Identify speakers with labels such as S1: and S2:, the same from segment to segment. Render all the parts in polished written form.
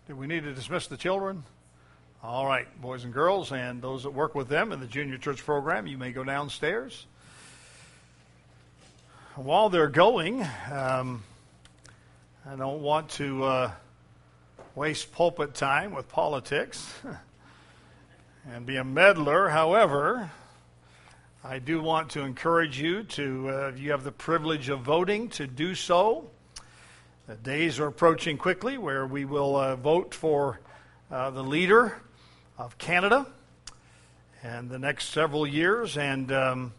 S1: Do we need to dismiss the children? All right, boys and girls, and those that work with them in the junior church program, you may go downstairs. While they're going, I don't want to waste pulpit time with politics and be a meddler. However, I do want to encourage you to, if you have the privilege of voting, to do so. The days are approaching quickly where we will vote for the leader of Canada and the next several years. And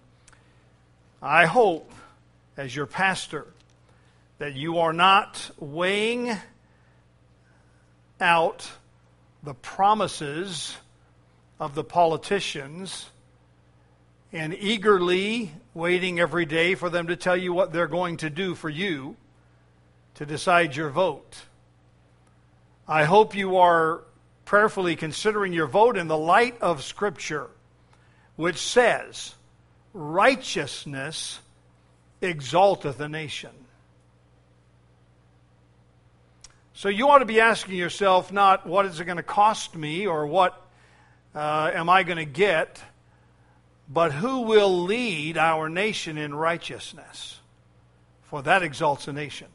S1: I hope, as your pastor, that you are not weighing out the promises of the politicians and eagerly waiting every day for them to tell you what they're going to do for you to decide your vote. I hope you are prayerfully considering your vote in the light of Scripture, which says, righteousness exalteth a nation. So you ought to be asking yourself not what is it going to cost me or what am I going to get, but who will lead our nation in righteousness? For that exalts a nation.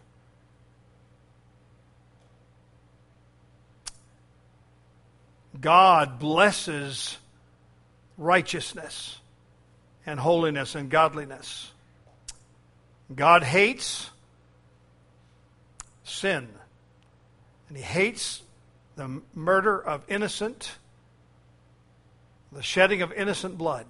S1: God blesses righteousness and holiness and godliness. God hates sin. And He hates the murder of innocent, the shedding of innocent blood.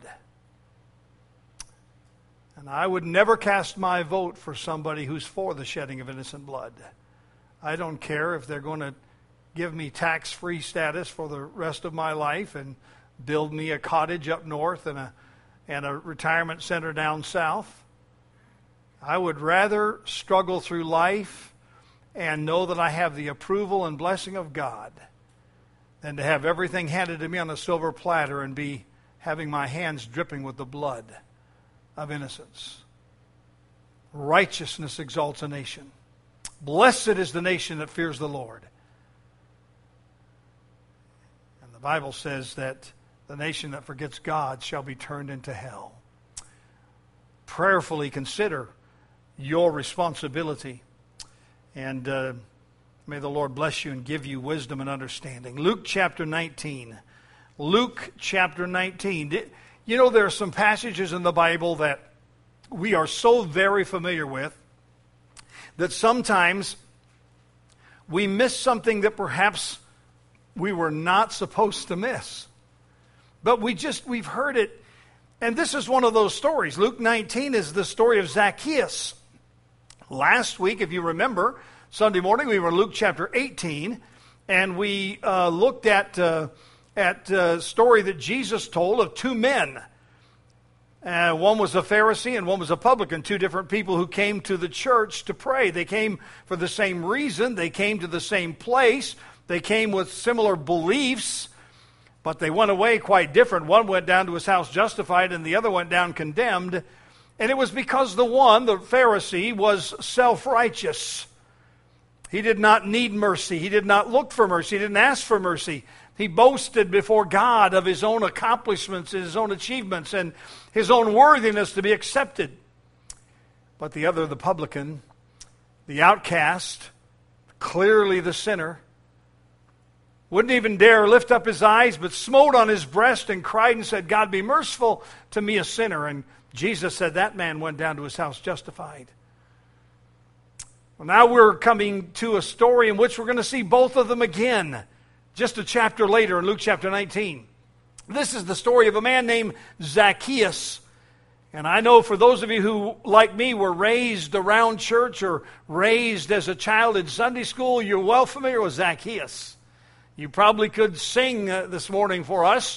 S1: And I would never cast my vote for somebody who's for the shedding of innocent blood. I don't care if they're going to give me tax-free status for the rest of my life and build me a cottage up north and a retirement center down south. I would rather struggle through life and know that I have the approval and blessing of God than to have everything handed to me on a silver platter and be having my hands dripping with the blood of innocence. Righteousness exalts a nation. Blessed is the nation that fears the Lord. And the Bible says that the nation that forgets God shall be turned into hell. Prayerfully consider your responsibility. And may the Lord bless you and give you wisdom and understanding. Luke chapter 19. Luke chapter 19. You know, there are some passages in the Bible that we are so very familiar with that sometimes we miss something that perhaps we were not supposed to miss. But we've heard it. And this is one of those stories. Luke 19 is the story of Zacchaeus. Last week, if you remember, Sunday morning, we were in Luke chapter 18, and we looked at a story that Jesus told of two men. One was a Pharisee and one was a publican, two different people who came to the church to pray. They came for the same reason. They came to the same place. They came with similar beliefs, but they went away quite different. One went down to his house justified, and the other went down condemned. And it was because the one, the Pharisee, was self-righteous. He did not need mercy. He did not look for mercy. He didn't ask for mercy. He boasted before God of his own accomplishments, his own achievements, and his own worthiness to be accepted. But the other, the publican, the outcast, clearly the sinner, wouldn't even dare lift up his eyes, but smote on his breast and cried and said, God, be merciful to me, a sinner. And Jesus said that man went down to his house justified. Well, now we're coming to a story in which we're going to see both of them again, just a chapter later in Luke chapter 19. This is the story of a man named Zacchaeus. And I know for those of you who, like me, were raised around church or raised as a child in Sunday school, you're well familiar with Zacchaeus. You probably could sing this morning for us.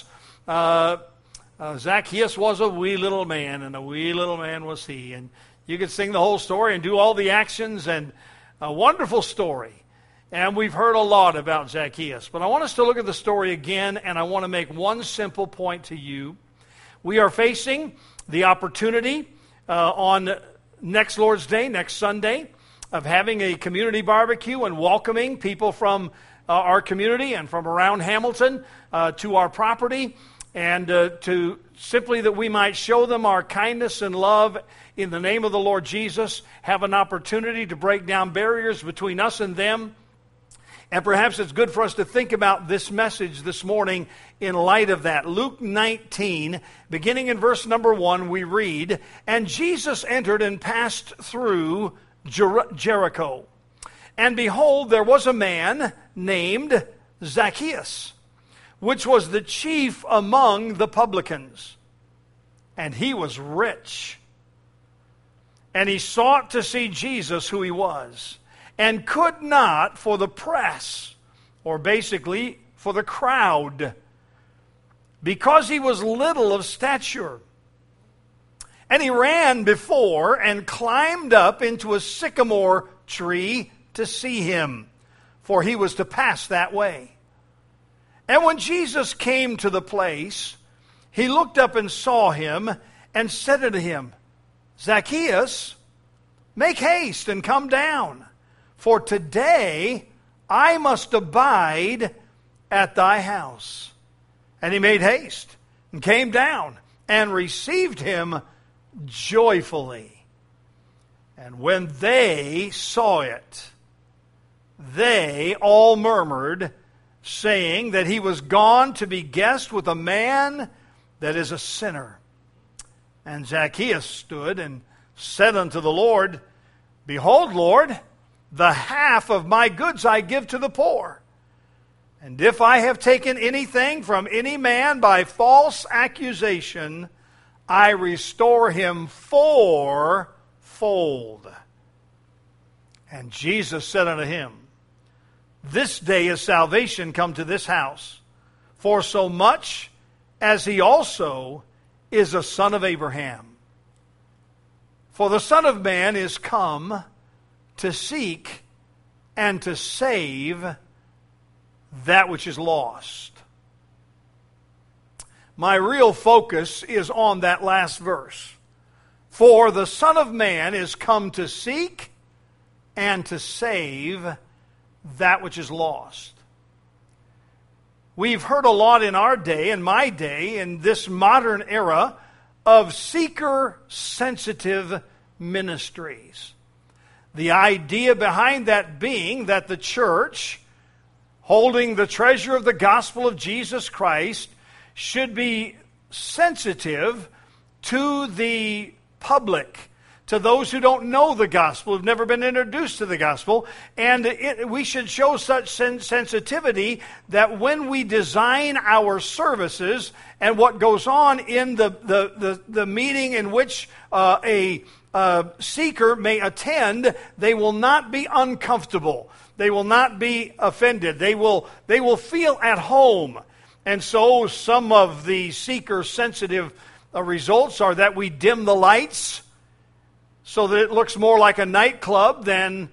S1: Zacchaeus was a wee little man, and a wee little man was he. And you could sing the whole story and do all the actions, and a wonderful story. And we've heard a lot about Zacchaeus. But I want us to look at the story again, and I want to make one simple point to you. We are facing the opportunity on next Lord's Day, next Sunday, of having a community barbecue and welcoming people from our community and from around Hamilton to our property, and to simply that we might show them our kindness and love in the name of the Lord Jesus, have an opportunity to break down barriers between us and them. And perhaps it's good for us to think about this message this morning in light of that. Luke 19, beginning in verse number 1, we read, "And Jesus entered and passed through Jericho. And behold, there was a man named Zacchaeus, which was the chief among the publicans. And he was rich. And he sought to see Jesus, who he was, and could not for the press," or basically for the crowd, "because he was little of stature. And he ran before and climbed up into a sycamore tree to see him, for he was to pass that way. And when Jesus came to the place, he looked up and saw him and said unto him, Zacchaeus, make haste and come down, for today I must abide at thy house. And he made haste and came down and received him joyfully. And when they saw it, they all murmured, saying that he was gone to be guest with a man that is a sinner. And Zacchaeus stood and said unto the Lord, Behold, Lord, the half of my goods I give to the poor. And if I have taken anything from any man by false accusation, I restore him fourfold. And Jesus said unto him, This day is salvation come to this house, for so much as he also is a son of Abraham. For the Son of Man is come to seek and to save that which is lost. My real focus is on that last verse. For the Son of Man is come to seek and to save that which is lost. We've heard a lot in our day, in my day, in this modern era, of seeker-sensitive ministries. The idea behind that being that the church, holding the treasure of the gospel of Jesus Christ, should be sensitive to the public, to those who don't know the gospel, who've never been introduced to the gospel. And we should show such sensitivity that when we design our services and what goes on in the meeting in which a seeker may attend, they will not be uncomfortable. They will not be offended. They will feel at home. And so some of the seeker-sensitive results are that we dim the lights so that it looks more like a nightclub than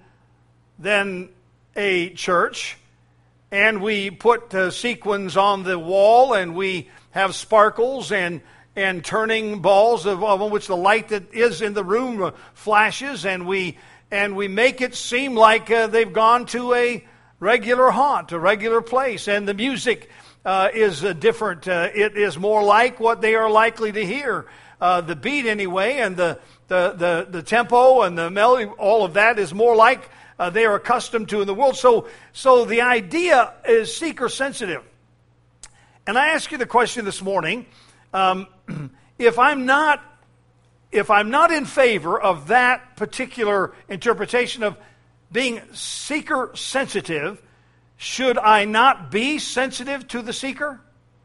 S1: a church. And we put sequins on the wall, and we have sparkles and turning balls on which the light that is in the room flashes, and we make it seem like they've gone to a regular haunt, a regular place. And the music is different. It is more like what they are likely to hear. The beat anyway, and the tempo and the melody, all of that is more like they are accustomed to in the world. So the idea is seeker sensitive. And I ask you the question this morning, if I'm not in favor of that particular interpretation of being seeker sensitive, should I not be sensitive to the seeker?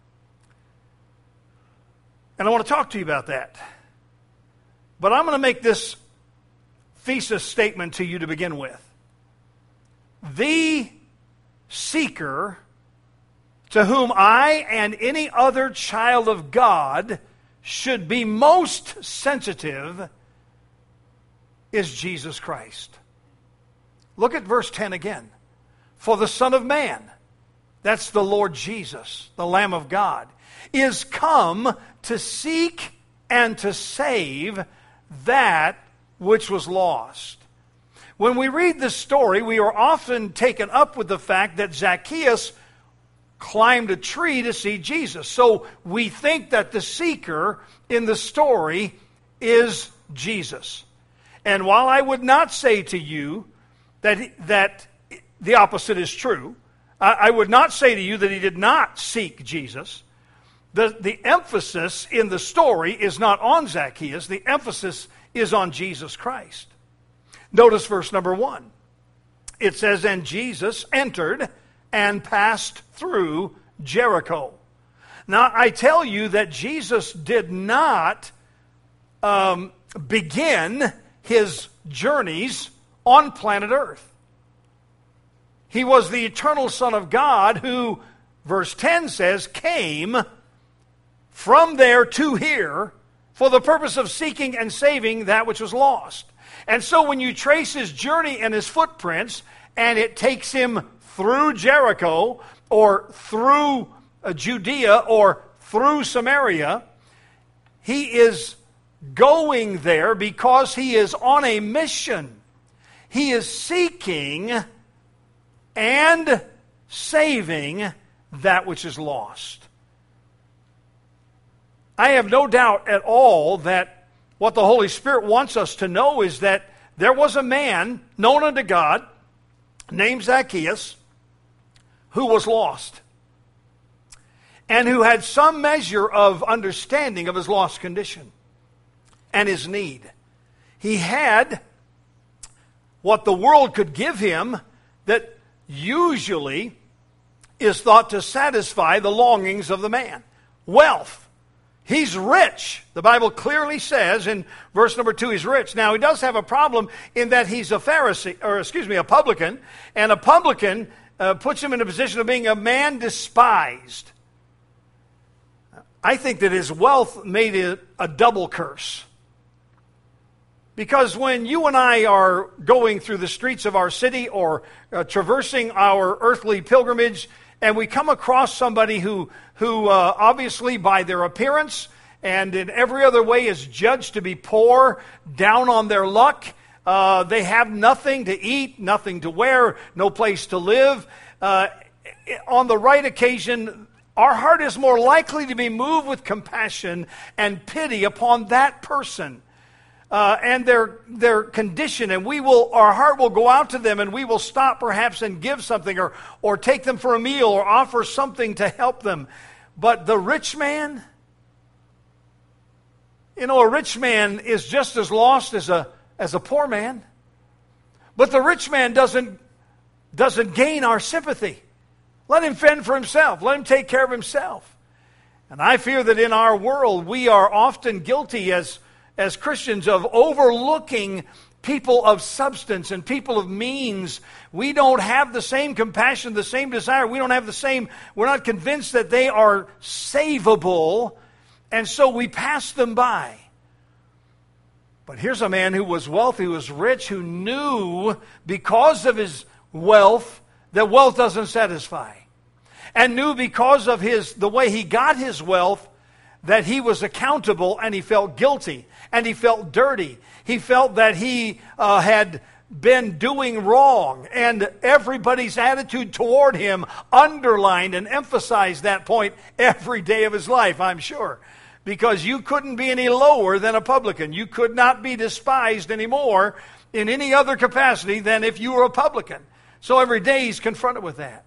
S1: And I want to talk to you about that. But I'm going to make this thesis statement to you to begin with. The seeker to whom I and any other child of God should be most sensitive is Jesus Christ. Look at verse 10 again. For the Son of Man, that's the Lord Jesus, the Lamb of God, is come to seek and to save that which was lost. When we read this story, we are often taken up with the fact that Zacchaeus climbed a tree to see Jesus. So we think that the seeker in the story is Jesus. And while I would not say to you that the opposite is true, I would not say to you that he did not seek Jesus. The emphasis in the story is not on Zacchaeus. The emphasis is on Jesus Christ. Notice verse number 1. It says, "And Jesus entered and passed through Jericho." Now, I tell you that Jesus did not begin his journeys on planet Earth. He was the eternal Son of God who, verse 10 says, came from there to here for the purpose of seeking and saving that which was lost. And so when you trace his journey and his footprints, and it takes him through Jericho, or through Judea, or through Samaria, he is going there because he is on a mission. He is seeking and saving that which is lost. I have no doubt at all that what the Holy Spirit wants us to know is that there was a man known unto God named Zacchaeus who was lost and who had some measure of understanding of his lost condition and his need. He had what the world could give him that usually is thought to satisfy the longings of the man. Wealth. He's rich. The Bible clearly says in verse number 2 he's rich. Now he does have a problem in that he's a publican, and a publican puts him in a position of being a man despised. I think that his wealth made it a double curse. Because when you and I are going through the streets of our city or traversing our earthly pilgrimage, and we come across somebody who obviously by their appearance and in every other way is judged to be poor, down on their luck, they have nothing to eat, nothing to wear, no place to live. On the right occasion, our heart is more likely to be moved with compassion and pity upon that person. And their condition, and our heart will go out to them, and we will stop perhaps and give something, or take them for a meal, or offer something to help them. But the rich man, a rich man is just as lost as a poor man. But the rich man doesn't gain our sympathy. Let him fend for himself. Let him take care of himself. And I fear that in our world we are often guilty as Christians of overlooking people of substance and people of means. We don't have the same compassion, the same desire. We're not convinced that they are savable, and so we pass them by. But here's a man who was wealthy, who was rich, who knew because of his wealth that wealth doesn't satisfy. And knew because of the way he got his wealth that he was accountable, and he felt guilty, and he felt dirty. He felt that he had been doing wrong, and everybody's attitude toward him underlined and emphasized that point every day of his life, I'm sure. Because you couldn't be any lower than a publican. You could not be despised anymore in any other capacity than if you were a publican. So every day he's confronted with that.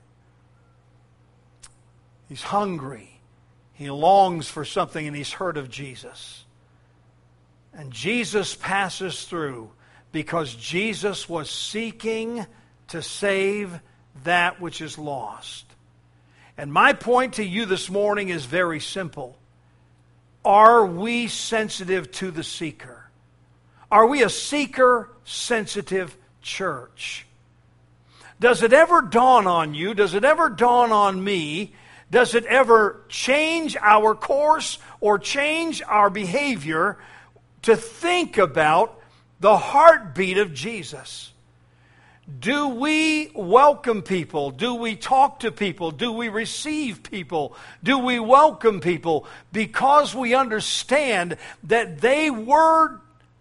S1: He's hungry. He longs for something, and he's heard of Jesus. And Jesus passes through because Jesus was seeking to save that which is lost. And my point to you this morning is very simple. Are we sensitive to the seeker? Are we a seeker-sensitive church? Does it ever dawn on you? Does it ever dawn on me? Does it ever change our course or change our behavior to think about the heartbeat of Jesus? Do we welcome people? Do we talk to people? Do we receive people? Do we welcome people because we understand that they were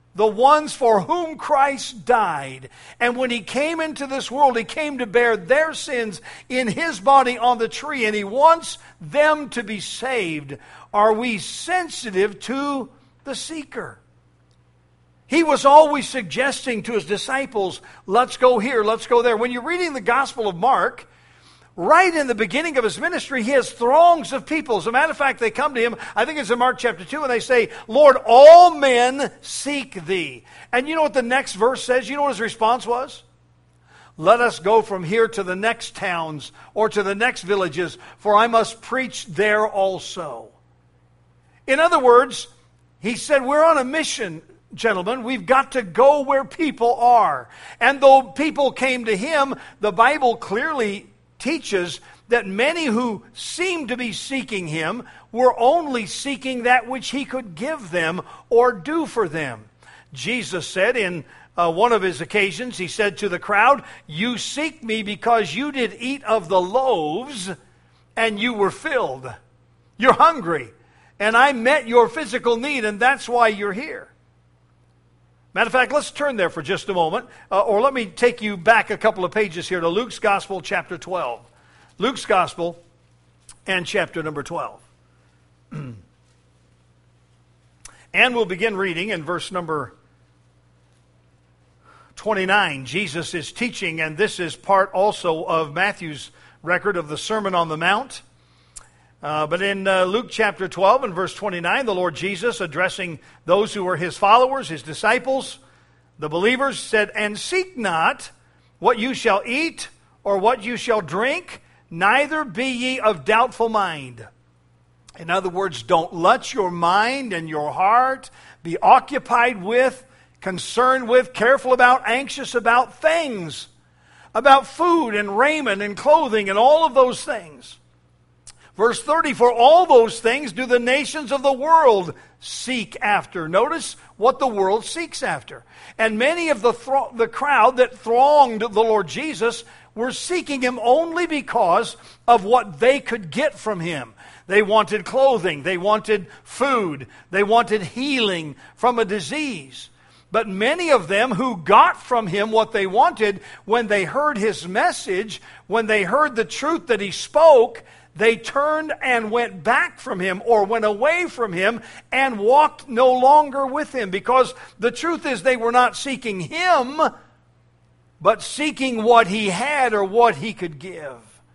S1: the ones for whom Christ died. And when He came into this world, He came to bear their sins in His body on the tree, and He wants them to be saved. Are we sensitive to the seeker? He was always suggesting to His disciples, let's go here, let's go there. When you're reading the Gospel of Mark, right in the beginning of His ministry, He has throngs of people. As a matter of fact, they come to Him, I think it's in Mark chapter 2, and they say, Lord, all men seek Thee. And you know what the next verse says? You know what His response was? Let us go from here to the next towns or to the next villages, for I must preach there also. In other words, He said, we're on a mission, gentlemen. We've got to go where people are. And though people came to Him, the Bible clearly teaches that many who seemed to be seeking Him were only seeking that which He could give them or do for them. Jesus said in one of His occasions, He said to the crowd, you seek Me because you did eat of the loaves and you were filled. You're hungry. And I met your physical need, and that's why you're here. Matter of fact, let's turn there for just a moment. Or let me take you back a couple of pages here to Luke's Gospel, chapter 12. Luke's Gospel and chapter number 12. And we'll begin reading in verse number 29. Jesus is teaching, and this is part also of Matthew's record of the Sermon on the Mount. But in Luke chapter 12 and verse 29, the Lord Jesus, addressing those who were His followers, His disciples, the believers, said, and seek not what you shall eat or what you shall drink, neither be ye of doubtful mind. In other words, don't let your mind and your heart be occupied with, concerned with, careful about, anxious about things, about food and raiment and clothing and all of those things. Verse 30, for all those things do the nations of the world seek after. Notice what the world seeks after. And many of the crowd that thronged the Lord Jesus were seeking Him only because of what they could get from Him. They wanted clothing, they wanted food, they wanted healing from a disease. But many of them who got from Him what they wanted, when they heard His message, when they heard the truth that He spoke, they turned and went back from Him or went away from Him and walked no longer with Him. Because the truth is they were not seeking Him, but seeking what He had or what He could give.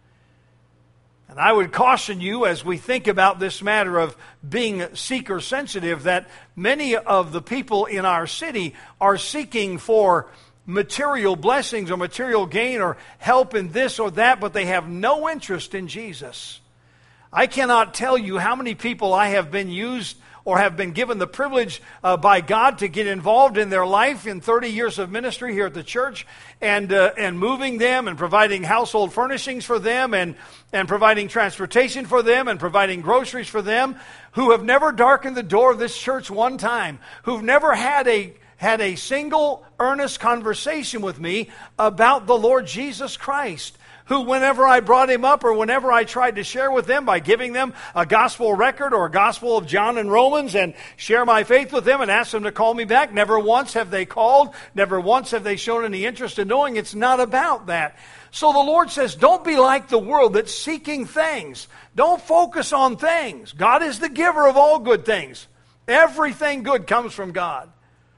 S1: And I would caution you as we think about this matter of being seeker sensitive that many of the people in our city are seeking for material blessings or material gain or help in this or that, but they have no interest in Jesus. I cannot tell you how many people I have been used or have been given the privilege by God to get involved in their life in 30 years of ministry here at the church and moving them and providing household furnishings for them and providing transportation for them and providing groceries for them, who have never darkened the door of this church one time, who've never had a single earnest conversation with me about the Lord Jesus Christ, who whenever I brought Him up or whenever I tried to share with them by giving them a gospel record or a gospel of John and Romans and share my faith with them and ask them to call me back, never once have they called, never once have they shown any interest in knowing. It's not about that. So the Lord says, don't be like the world that's seeking things. Don't focus on things. God is the giver of all good things. Everything good comes from God.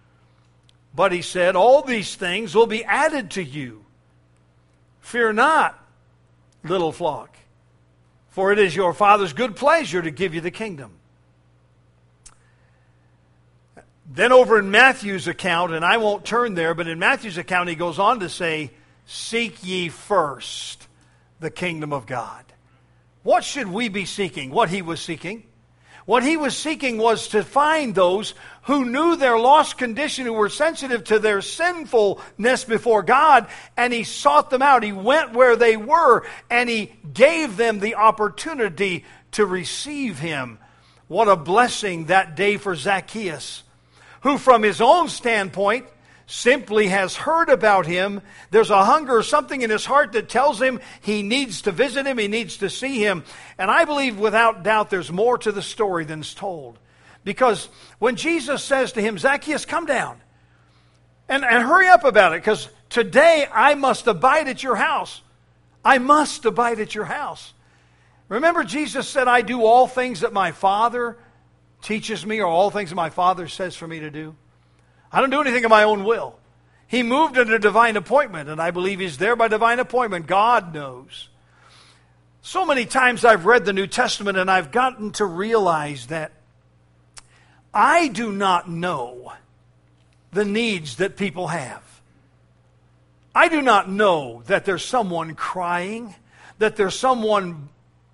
S1: But He said, all these things will be added to you. Fear not, little flock, for it is your Father's good pleasure to give you the kingdom. Then over in Matthew's account, and I won't turn there, but in Matthew's account He goes on to say, seek ye first the kingdom of God. What should we be seeking? What He was seeking? What He was seeking was to find those who knew their lost condition, who were sensitive to their sinfulness before God, and He sought them out. He went where they were, and He gave them the opportunity to receive Him. What a blessing that day for Zacchaeus, who from his own standpoint simply has heard about Him. There's a hunger, something in his heart that tells him he needs to visit Him, he needs to see Him. And I believe without doubt there's more to the story than's told. Because when Jesus says to him, Zacchaeus, come down. And hurry up about it, because today I must abide at your house. I must abide at your house. Remember, Jesus said, I do all things that my Father teaches me, or all things that my Father says for me to do. I don't do anything of my own will. He moved at a divine appointment, and I believe He's there by divine appointment. God knows. So many times I've read the New Testament, and I've gotten to realize that I do not know the needs that people have. I do not know that there's someone crying, that there's someone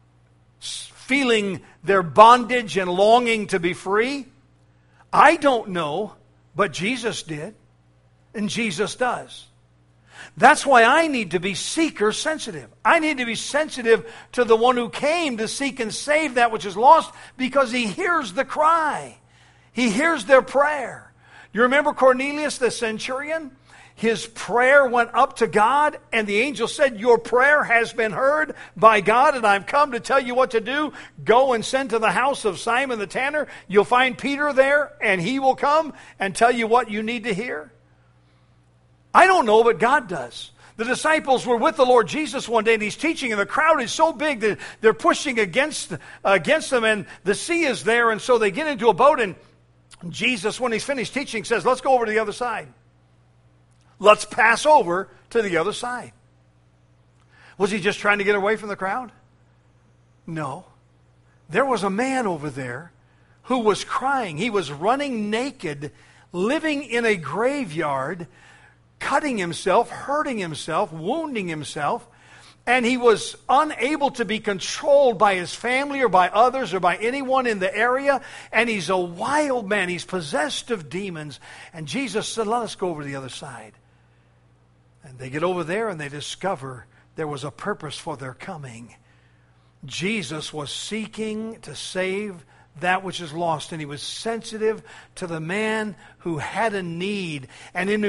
S1: feeling their bondage and longing to be free. I don't know, but Jesus did, and Jesus does. That's why I need to be seeker sensitive. I need to be sensitive to the one who came to seek and save that which is lost, because He hears the cry. He hears their prayer. You remember Cornelius the centurion? His prayer went up to God, and the angel said, your prayer has been heard by God, and I've come to tell you what to do. Go and send to the house of Simon the tanner. You'll find Peter there, and he will come and tell you what you need to hear. I don't know, but God does. The disciples were with the Lord Jesus one day, and He's teaching, and the crowd is so big that they're pushing against them, and the sea is there, and so they get into a boat, and Jesus, when He's finished teaching, says, let's go over to the other side. Let's pass over to the other side. Was He just trying to get away from the crowd? No. There was a man over there who was crying. He was running naked, living in a graveyard, cutting himself, hurting himself, wounding himself, and he was unable to be controlled by his family or by others or by anyone in the area, and he's a wild man. He's possessed of demons. And Jesus said, let us go over to the other side. And they get over there, and they discover there was a purpose for their coming. Jesus was seeking to save that which is lost, and He was sensitive to the man who had a need, and in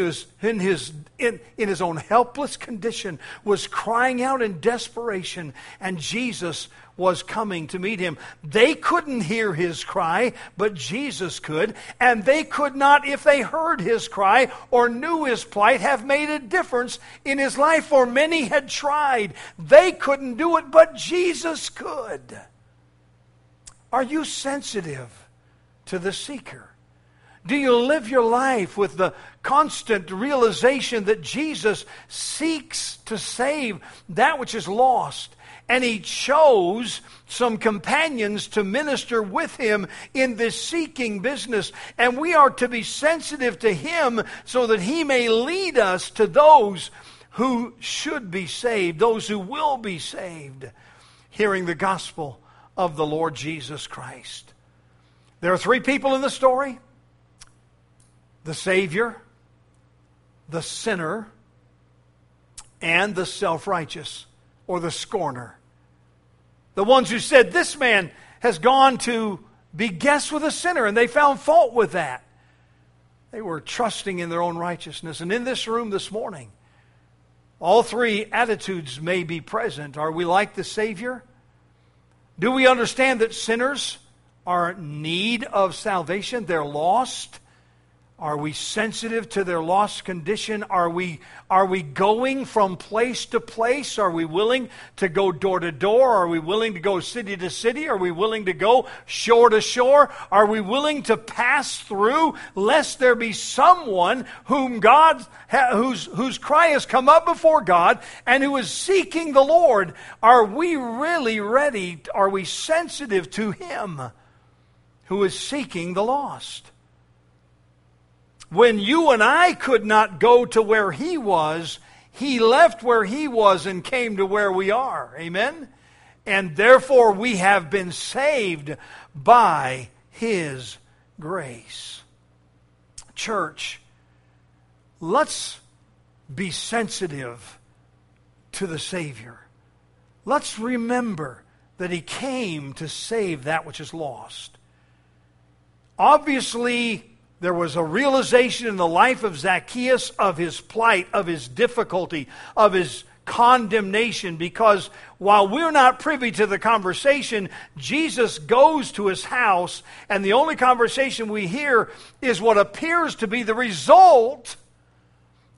S1: his own helpless condition was crying out in desperation, and Jesus was coming to meet him. They couldn't hear his cry, but Jesus could, and they could not, if they heard his cry or knew his plight, have made a difference in his life, for many had tried. They couldn't do it, but Jesus could. Are you sensitive to the seeker? Do you live your life with the constant realization that Jesus seeks to save that which is lost? And He chose some companions to minister with Him in this seeking business. And we are to be sensitive to Him so that He may lead us to those who should be saved, those who will be saved, hearing the gospel of the Lord Jesus Christ. There are three people in the story: the Savior, the sinner, and the self-righteous, or the scorner. The ones who said, this man has gone to be guests with a sinner, and they found fault with that. They were trusting in their own righteousness. And in this room this morning, all three attitudes may be present. Are we like the Savior? Do we understand that sinners are in need of salvation? They're lost. Are we sensitive to their lost condition? Are we going from place to place? Are we willing to go door to door? Are we willing to go city to city? Are we willing to go shore to shore? Are we willing to pass through, lest there be someone whom whose cry has come up before God and who is seeking the Lord? Are we really ready? Are we sensitive to Him who is seeking the lost? When you and I could not go to where He was, He left where He was and came to where we are. Amen? And therefore we have been saved by His grace. Church, let's be sensitive to the Savior. Let's remember that He came to save that which is lost. Obviously, there was a realization in the life of Zacchaeus of his plight, of his difficulty, of his condemnation, because while we're not privy to the conversation, Jesus goes to his house, and the only conversation we hear is what appears to be the result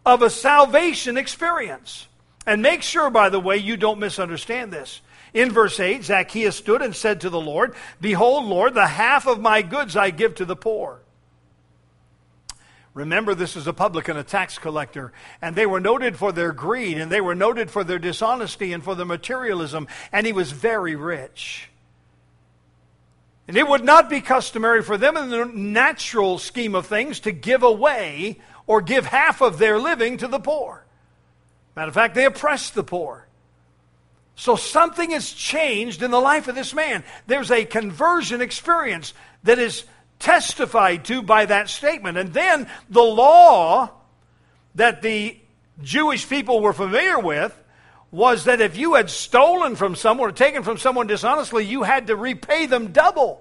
S1: of a salvation experience. And make sure, by the way, you don't misunderstand this. In verse 8, Zacchaeus stood and said to the Lord, "Behold, Lord, the half of my goods I give to the poor." Remember, this is a publican, a tax collector, and they were noted for their greed, and they were noted for their dishonesty and for their materialism, and he was very rich. And it would not be customary for them in the natural scheme of things to give away or give half of their living to the poor. Matter of fact, they oppressed the poor. So something has changed in the life of this man. There's a conversion experience that is testified to by that statement. And then the law that the Jewish people were familiar with was that if you had stolen from someone or taken from someone dishonestly, you had to repay them double.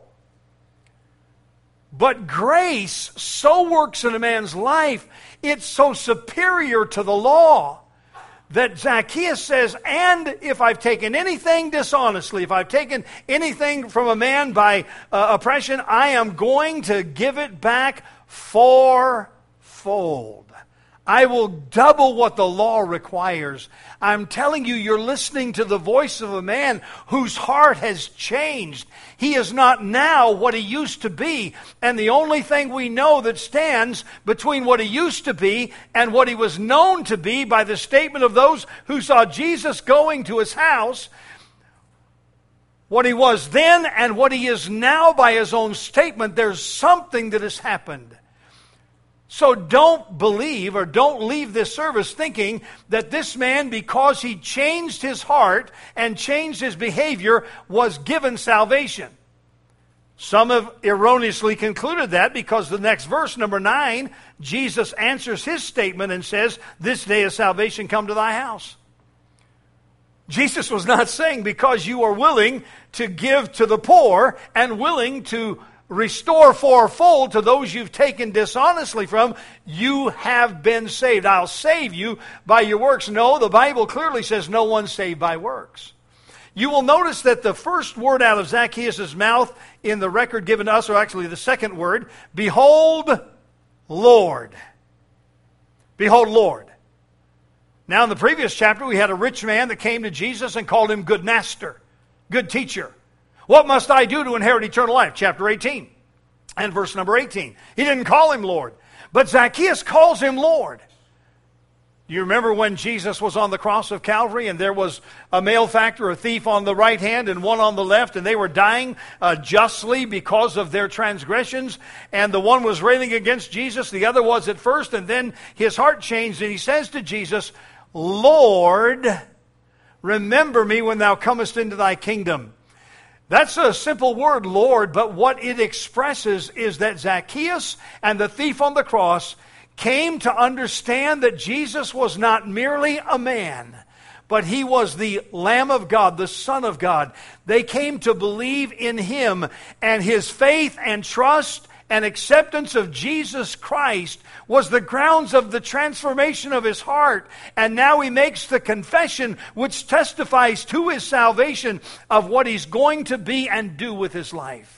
S1: But grace so works in a man's life, it's so superior to the law that Zacchaeus says, and if I've taken anything dishonestly, if I've taken anything from a man by oppression, I am going to give it back fourfold. I will double what the law requires. I'm telling you, you're listening to the voice of a man whose heart has changed. He is not now what he used to be. And the only thing we know that stands between what he used to be and what he was known to be by the statement of those who saw Jesus going to his house, what he was then and what he is now by his own statement, there's something that has happened. So don't believe or don't leave this service thinking that this man, because he changed his heart and changed his behavior, was given salvation. Some have erroneously concluded that because the next verse, number 9, Jesus answers his statement and says, "This day has salvation come to thy house." Jesus was not saying because you are willing to give to the poor and willing to restore fourfold to those you've taken dishonestly from, you have been saved. I'll save you by your works. No, the Bible clearly says no one's saved by works. You will notice that the first word out of Zacchaeus' mouth in the record given to us, or actually the second word, "Behold, Lord." Behold, Lord. Now in the previous chapter we had a rich man that came to Jesus and called him good master, good teacher. What must I do to inherit eternal life? Chapter 18 and verse number 18. He didn't call him Lord, but Zacchaeus calls him Lord. Do you remember when Jesus was on the cross of Calvary and there was a malefactor, a thief on the right hand and one on the left, and they were dying justly because of their transgressions, and the one was railing against Jesus, the other was at first, and then his heart changed and he says to Jesus, "Lord, remember me when thou comest into thy kingdom." That's a simple word, Lord, but what it expresses is that Zacchaeus and the thief on the cross came to understand that Jesus was not merely a man, but he was the Lamb of God, the Son of God. They came to believe in him, and his faith and trust and acceptance of Jesus Christ was the grounds of the transformation of his heart. And now he makes the confession which testifies to his salvation of what he's going to be and do with his life.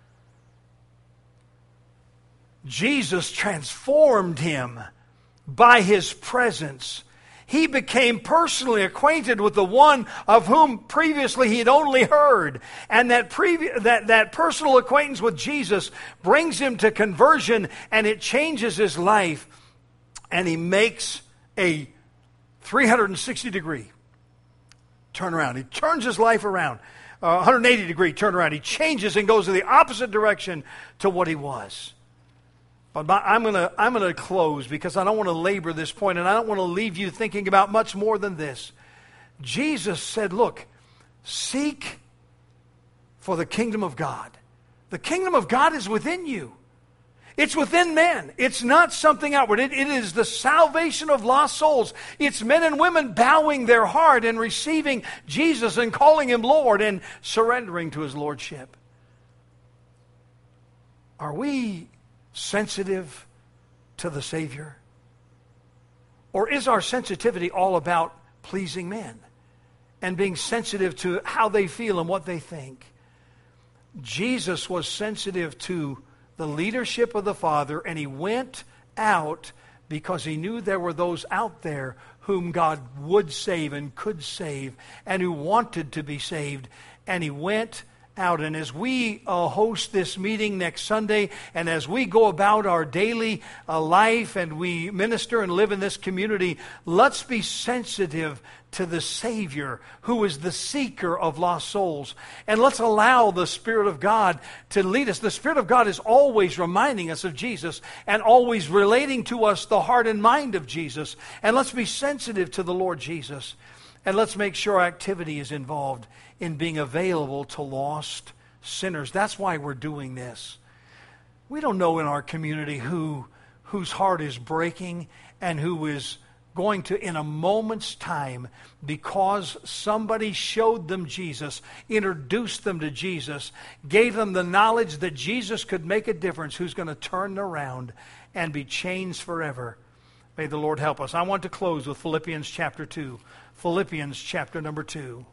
S1: Jesus transformed him by his presence. He became personally acquainted with the one of whom previously he had only heard. And that personal acquaintance with Jesus brings him to conversion, and it changes his life. And he makes a 360-degree turnaround. He turns his life around. 180-degree turnaround. He changes and goes in the opposite direction to what he was. But I'm going to close because I don't want to labor this point, and I don't want to leave you thinking about much more than this. Jesus said, look, seek for the kingdom of God. The kingdom of God is within you. It's within men. It's not something outward. It is the salvation of lost souls. It's men and women bowing their heart and receiving Jesus and calling him Lord and surrendering to his lordship. Are we sensitive to the Savior? Or is our sensitivity all about pleasing men and being sensitive to how they feel and what they think? Jesus was sensitive to the leadership of the Father, and he went out because he knew there were those out there whom God would save and could save and who wanted to be saved. And he went out. And as we host this meeting next Sunday, and as we go about our daily life and we minister and live in this community, let's be sensitive to the Savior who is the seeker of lost souls. And let's allow the Spirit of God to lead us. The Spirit of God is always reminding us of Jesus and always relating to us the heart and mind of Jesus. And let's be sensitive to the Lord Jesus. And let's make sure our activity is involved in being available to lost sinners. That's why we're doing this. We don't know in our community whose heart is breaking and who is going to, in a moment's time, because somebody showed them Jesus, introduced them to Jesus, gave them the knowledge that Jesus could make a difference, who's going to turn around and be changed forever. May the Lord help us. I want to close with Philippians chapter 2. Philippians chapter number 2.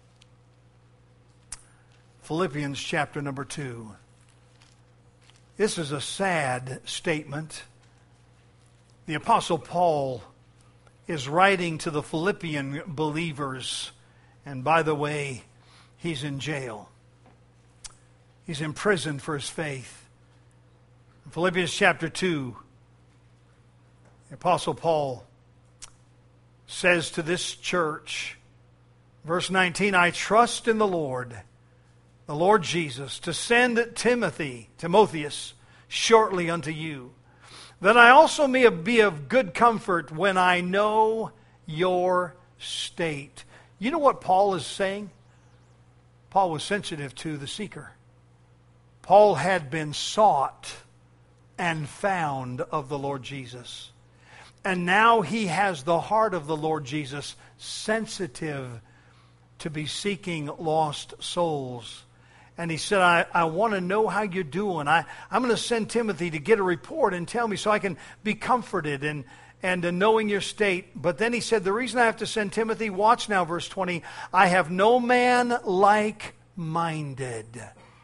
S1: Philippians chapter number 2. This is a sad statement. The Apostle Paul is writing to the Philippian believers. And by the way, he's in jail. He's in prison for his faith. In Philippians chapter 2, the Apostle Paul says to this church, verse 19, I trust in the Lord Jesus, to send Timotheus, shortly unto you, that I also may be of good comfort when I know your state. You know what Paul is saying? Paul was sensitive to the seeker. Paul had been sought and found of the Lord Jesus. And now he has the heart of the Lord Jesus, sensitive to be seeking lost souls. And he said, I want to know how you're doing. I'm going to send Timothy to get a report and tell me so I can be comforted and knowing your state. But then he said, the reason I have to send Timothy, watch now, verse 20, I have no man like-minded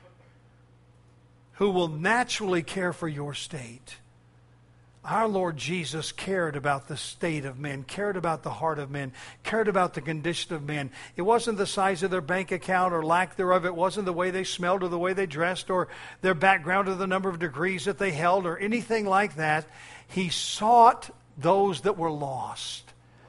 S1: who will naturally care for your state. Our Lord Jesus cared about the state of men, cared about the heart of men, cared about the condition of men. It wasn't the size of their bank account or lack thereof. It wasn't the way they smelled or the way they dressed or their background or the number of degrees that they held or anything like that. He sought those that were lost.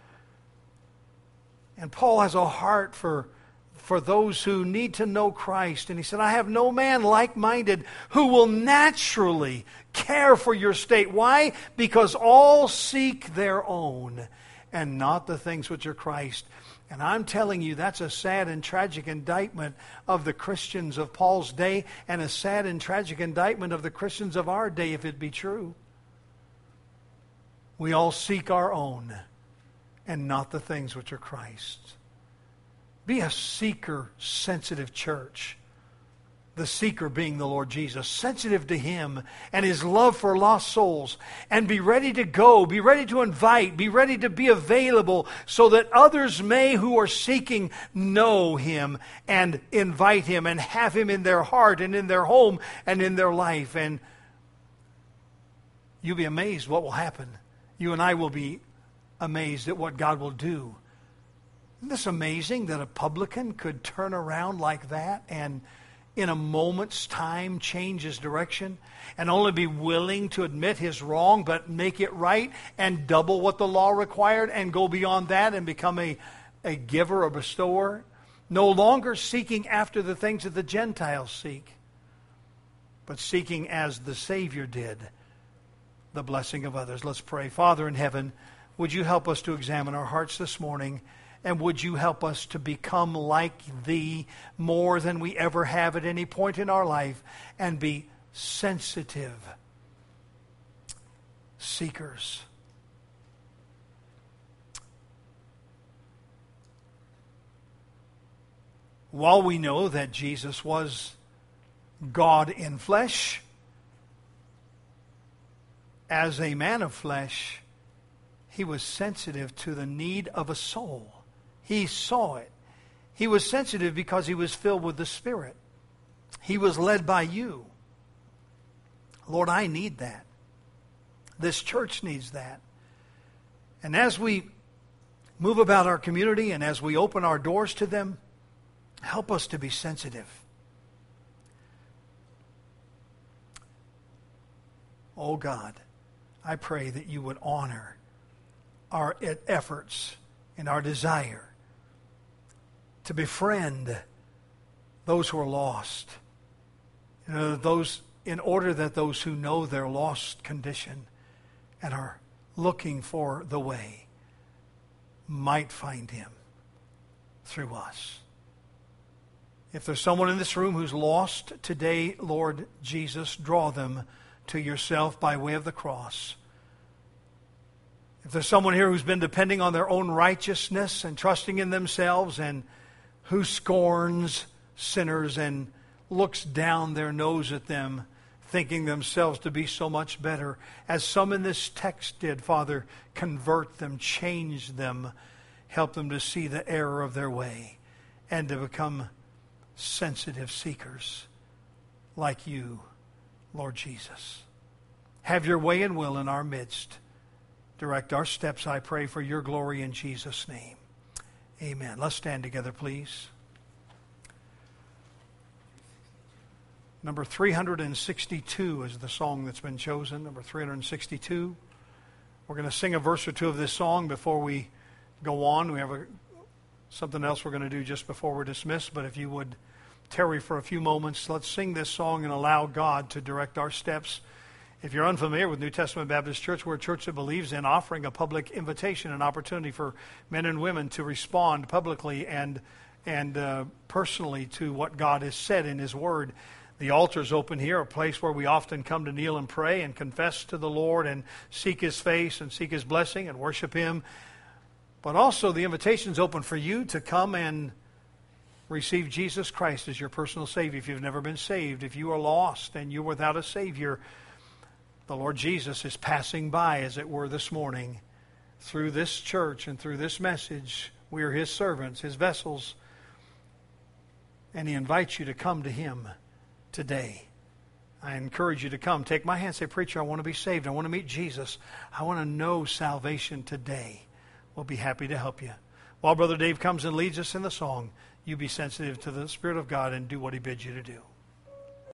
S1: And Paul has a heart for those who need to know Christ. And he said, I have no man like-minded who will naturally care for your state. Why? Because all seek their own and not the things which are Christ. And I'm telling you, that's a sad and tragic indictment of the Christians of Paul's day and a sad and tragic indictment of the Christians of our day, if it be true. We all seek our own and not the things which are Christ's. Be a seeker-sensitive church. The seeker being the Lord Jesus, sensitive to Him and His love for lost souls. And be ready to go, be ready to invite, be ready to be available so that others may, who are seeking, know Him and invite Him and have Him in their heart and in their home and in their life. And you'll be amazed what will happen. You and I will be amazed at what God will do. Isn't this amazing that a publican could turn around like that and in a moment's time change his direction and only be willing to admit his wrong but make it right and double what the law required and go beyond that and become a giver or bestower? No longer seeking after the things that the Gentiles seek, but seeking as the Savior did, the blessing of others. Let's pray. Father in heaven, would you help us to examine our hearts this morning? And would you help us to become like Thee more than we ever have at any point in our life and be sensitive seekers. While we know that Jesus was God in flesh, as a man of flesh, He was sensitive to the need of a soul. He saw it. He was sensitive because He was filled with the Spirit. He was led by You. Lord, I need that. This church needs that. And as we move about our community and as we open our doors to them, help us to be sensitive. Oh God, I pray that you would honor our efforts and our desire to befriend those who are lost. Those, in order that those who know their lost condition and are looking for the way might find him through us. If there's someone in this room who's lost today, Lord Jesus, draw them to yourself by way of the cross. If there's someone here who's been depending on their own righteousness and trusting in themselves and who scorns sinners and looks down their nose at them, thinking themselves to be so much better, as some in this text did, Father, convert them, change them, help them to see the error of their way and to become sensitive seekers like you, Lord Jesus. Have your way and will in our midst. Direct our steps, I pray, for your glory in Jesus' name. Amen. Let's stand together, please. Number 362 is the song that's been chosen. Number 362. We're going to sing a verse or two of this song before we go on. We have something else we're going to do just before we're dismissed. But if you would tarry for a few moments, let's sing this song and allow God to direct our steps. If you're unfamiliar with New Testament Baptist Church, we're a church that believes in offering a public invitation, an opportunity for men and women to respond publicly and personally to what God has said in His Word. The altar is open here, a place where we often come to kneel and pray and confess to the Lord and seek His face and seek His blessing and worship Him. But also the invitation is open for you to come and receive Jesus Christ as your personal Savior. If you've never been saved, if you are lost and you're without a Savior, the Lord Jesus is passing by, as it were, this morning through this church and through this message. We are His servants, His vessels, and He invites you to come to Him today. I encourage you to come. Take my hand, say, preacher, I want to be saved. I want to meet Jesus. I want to know salvation today. We'll be happy to help you. While Brother Dave comes and leads us in the song, you be sensitive to the Spirit of God and do what He bids you to do.